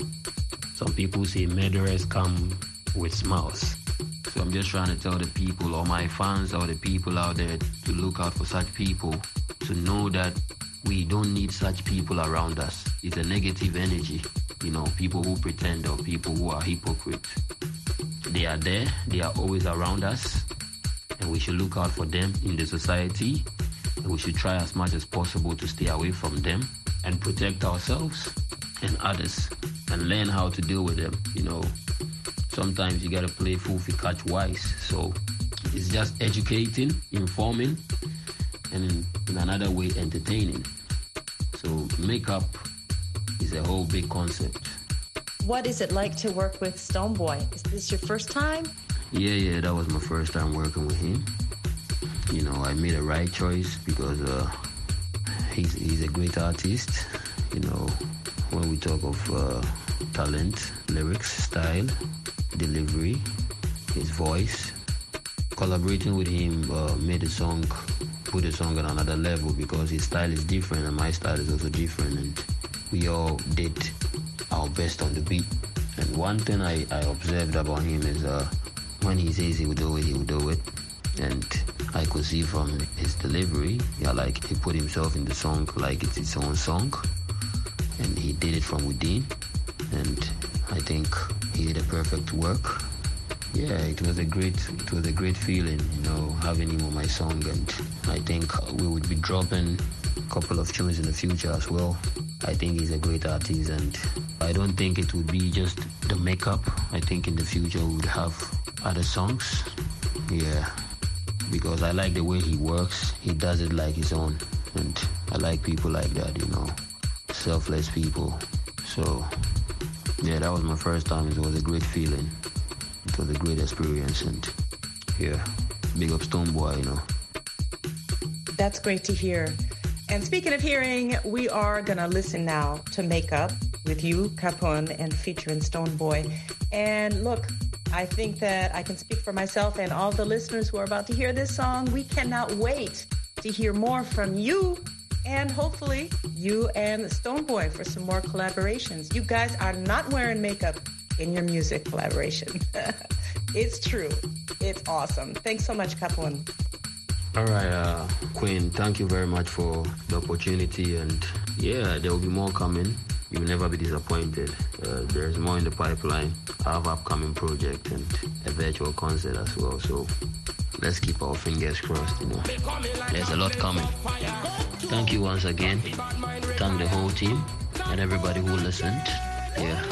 Speaker 21: Some people say murderers come with smiles. So I'm just trying to tell the people, or my fans, or the people out there, to look out for such people, to know that we don't need such people around us. It's a negative energy, you know, people who pretend or people who are hypocrites. They are there, they are always around us, and we should look out for them in the society, and we should try as much as possible to stay away from them and protect ourselves and others and learn how to deal with them, you know. Sometimes you gotta play fool to catch wise. So it's just educating, informing, and in, in another way, entertaining. So makeup is a whole big concept.
Speaker 20: What is it like to work with Stonebwoy? Is this your first time?
Speaker 21: Yeah, yeah, that was my first time working with him. You know, I made a right choice because uh, he's, he's a great artist. You know, when we talk of uh, talent, lyrics, style, delivery, his voice. Collaborating with him uh, made the song, put the song on another level because his style is different and my style is also different, and we all did our best on the beat. And one thing I, I observed about him is uh, when he says he will do it, he will do it. And I could see from his delivery, yeah, like he put himself in the song like it's his own song, and he did it from within. And I think he did a perfect work. Yeah, it was a great, it was a great feeling, you know, having him on my song. And I think we would be dropping a couple of tunes in the future as well. I think he's a great artist, and I don't think it would be just the makeup. I think in the future we would have other songs. Yeah, because I like the way he works. He does it like his own, and I like people like that, you know, selfless people. So yeah, that was my first time. It was a great feeling. It was a great experience, and yeah, big up Stonebwoy, you know.
Speaker 20: That's great to hear. And speaking of hearing, we are going to listen now to Make Up with you, Capone, and featuring Stonebwoy. And look, I think that I can speak for myself and all the listeners who are about to hear this song. We cannot wait to hear more from you, and hopefully you and Stonebwoy for some more collaborations. You guys are not wearing makeup in your music collaboration. It's true. It's awesome. Thanks so much, Capone.
Speaker 21: All right, uh, Queen, thank you very much for the opportunity. And yeah, there will be more coming. You'll never be disappointed. Uh, there's more in the pipeline. I have upcoming project and a virtual concert as well. So let's keep our fingers crossed, you know. There's a lot coming. Thank you once again. Thank the whole team and everybody who listened. Yeah.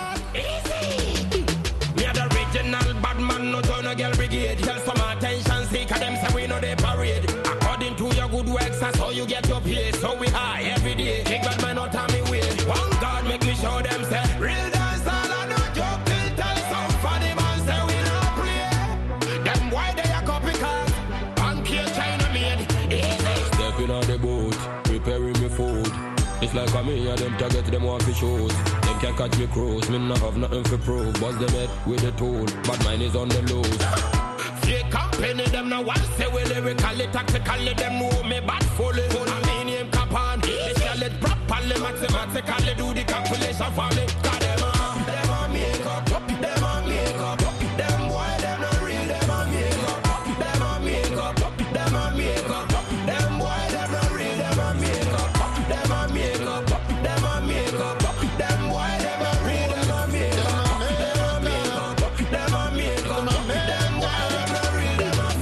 Speaker 1: Me are the original bad man, no join a girl brigade. Tell some attention seeker, them say we know they parade. According to your good works, that's how you get your pay. So we high every day. Big bad man, not tell me wait. One God make me show them say real dance all I no joke. Till tell some funny man say we not play. Them why they a copycat and kill China made. Easy.
Speaker 22: Stepping on the boat, preparing me food. It's like a me and them target them one for shoot. Them can't catch me cruise, me not have nothing for prove. Bust them head with the tool, but mine is on the loose.
Speaker 1: Fake company, them no one say we lyrically, tactically, them know me bad fully. I mean him cap on, they sell it properly, mathematically, do the calculation for me. Cause them on, them on makeup, them on makeup, them boy, them not real, them on makeup, them on makeup, them on makeup, them boy, them not real, them on makeup, them on makeup, them on makeup, them boy, them not real, them on makeup, them on makeup, them on makeup, them boy, them not real, them on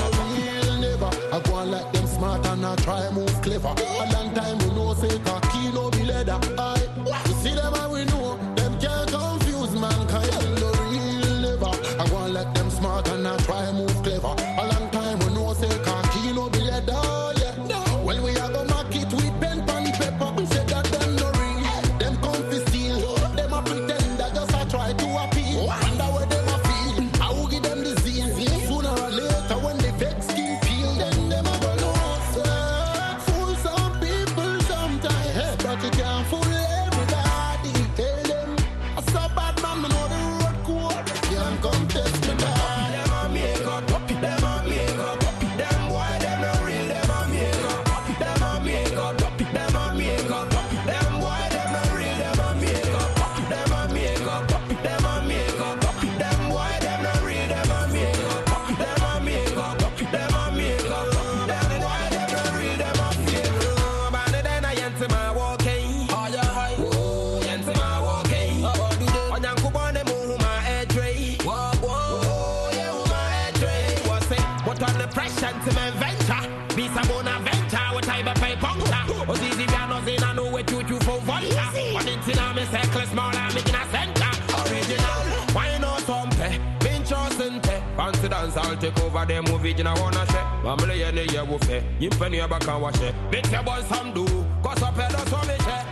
Speaker 1: makeup.
Speaker 23: I go on like them smart and I try move clever. A long time we know say cocky no be leather. I we see them and we know them can't confuse mankind. No real never. I go on like them smart and I try move clever. A long time we know say cocky no be leather. Yeah. Well we are gonna mark it with pen and paper. We say that them no real. Them come fi steal. Them a pretend that just a try to appeal. Wonder where them a feel. I will give them the zeal. Sooner or later when they vex skin peel, then them a go lost. Fool some people sometimes, but you can't fool everybody. Tell them I saw bad man, me know the road code. Can't come test me now.
Speaker 1: Them a makeup, them a makeup, them boy them not real, them a makeup, them a makeup, them a makeup, them boy them not real, them a makeup, them a makeup, them a makeup, them boy them not real, them a makeup, them a makeup, them a makeup, them boy them not real, them a makeup. Bad then I enter my walking, oh yeah, oh enter my walking. Onyan kubone mu my head tray, whoa whoa, yeah who my head tray. What's it? What on the pressure to my venture? Be some venture, what I be pay puncture. But easy we are not in, I know what you do for vodka. One inch in a me circle small, I'm making a center. Original, why not something? Been chosen te. Fancy dance, I'll take over the movie, you know wanna share. Mamma ye ne ye wufe, yimpeni ya baka washe. Bit your boy some do, cause up here that's all me share.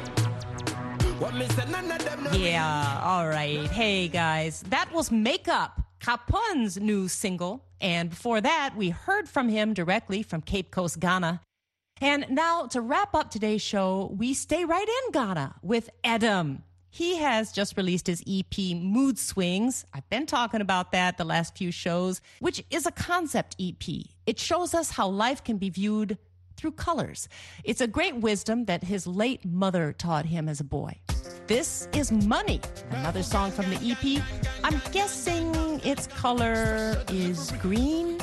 Speaker 1: What me say none of them know.
Speaker 2: Yeah, all right. Hey, guys, that was Makeup, Kapun's new single. And before that, we heard from him directly from Cape Coast, Ghana. And now, to wrap up today's show, we stay right in Ghana with Adam. He has just released his E P, Mood Swings. I've been talking about that the last few shows, which is a concept E P. It shows us how life can be viewed through colors. It's a great wisdom that his late mother taught him as a boy. This is Money, another song from the E P. I'm guessing its color is green.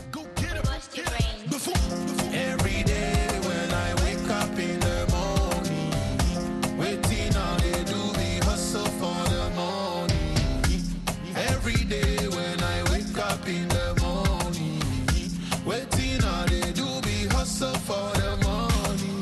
Speaker 23: Every day when I wake up in the morning, waiting all they do be hustle for the morning. Every day when I wake up in the morning, waiting all they do be hustle for the morning.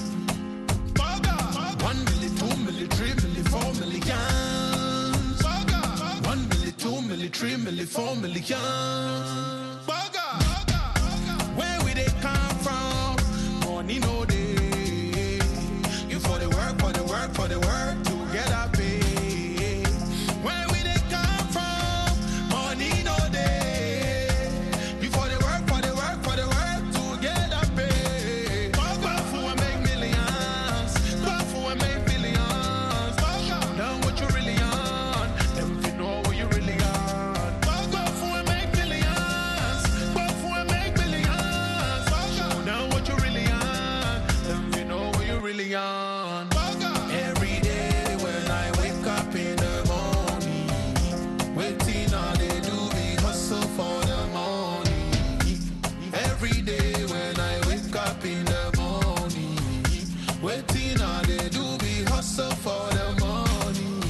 Speaker 23: One milli, two milli, three milli, four millions. One milli, two milli, three milli, four millions. Where we they come from? Money no day. You for the work, for the work, for the work to get a pay. Where we they come from? Money no day. You for the work, for the work, for the work to get a pay. Go for and make millions. Go for and make billions. Show them what you really on. Them if you know what you really on. Go for and make billions. Go for and make billions. Show them what you really on. Them if you know what you really on. Every day when I wake up in the morning, waiting all they do be hustle for the morning. Every day when I wake up in the morning, waiting all they do be hustle for the morning.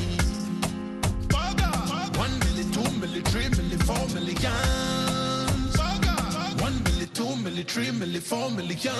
Speaker 23: One milli, two milli, three milli, four millions. One milli, three milli, four million.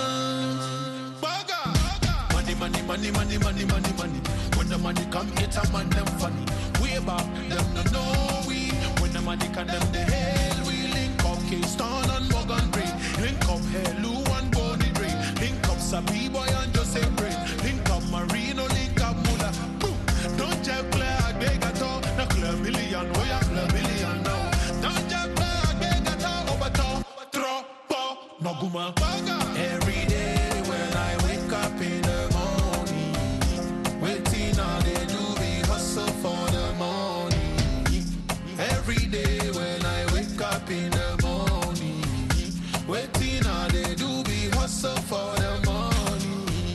Speaker 23: Baga. Money, money, money, money, money, money, money. When the money come, it's a man them funny. Way back, them no know we. When the money come, them the hell we link up K-Stone and Morgan Brain. Link up Hello and Bonnie Dre. Link up Sabi Boy and Joseph Brain. Link up Marino, link up Mula. Boom. Don't you play a big at all. No clear million, we are clear million now. Don't you play a big at all. Over top, throw, po, no guma. Every day when I wake up in the morning, waiting all day do we hustle for the money. Every day when I wake up in the morning, waiting all day do we hustle for the money.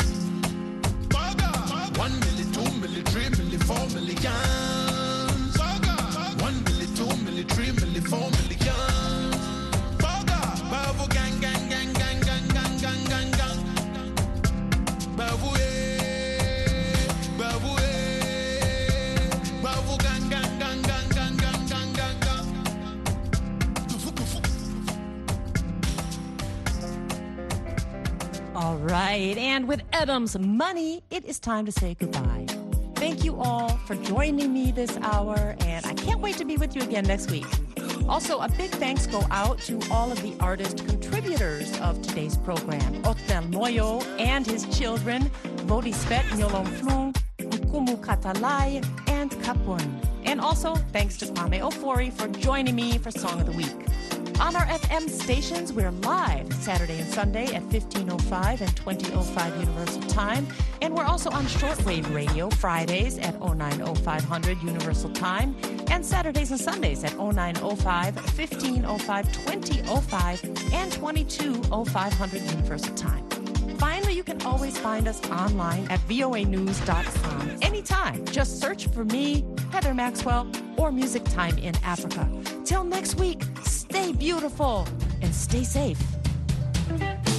Speaker 23: One milli, two milli, three milli, four million. One milli, two milli, three milli, four million. Bavu gang, gang, gang, gang, gang, gang, gang, gang, gang. Bavu eh, bavu eh, bavu gang, gang, gang, gang, gang, gang, gang, gang, gang.
Speaker 2: All right, and with Adam's Money, it is time to say goodbye. Thank you all for joining me this hour, and I can't wait to be with you again next week. Also, a big thanks go out to all of the artist contributors of today's program. Otnel Moyo and his children, Vodisvet Nyolongflung, Nkumu Katalai, and Kapun. And also, thanks to Kwame Ofori for joining me for Song of the Week. On our F M stations, we're live Saturday and Sunday at fifteen oh five and twenty oh five Universal Time. And we're also on shortwave radio Fridays at oh nine oh five hundred Universal Time, and Saturdays and Sundays at oh nine oh five, fifteen oh five, twenty oh five, and twenty-two oh five hundred Universal Time. Finally, you can always find us online at V O A news dot com anytime. Just search for me, Heather Maxwell, or Music Time in Africa. Till next week, stay beautiful and stay safe.